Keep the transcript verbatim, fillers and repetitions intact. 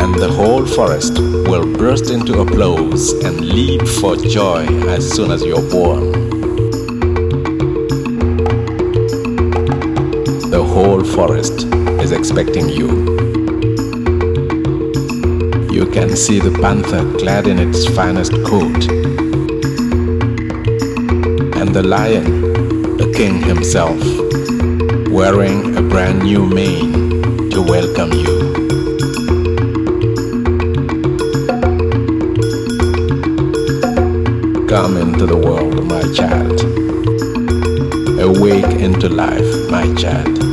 and the whole forest will burst into applause and leap for joy as soon as you're born. The whole forest is expecting you. You can see the panther clad in its finest coat, and the lion, the king himself, wearing a brand new mane to welcome you. Come into the world, my child. Awake into life, my child.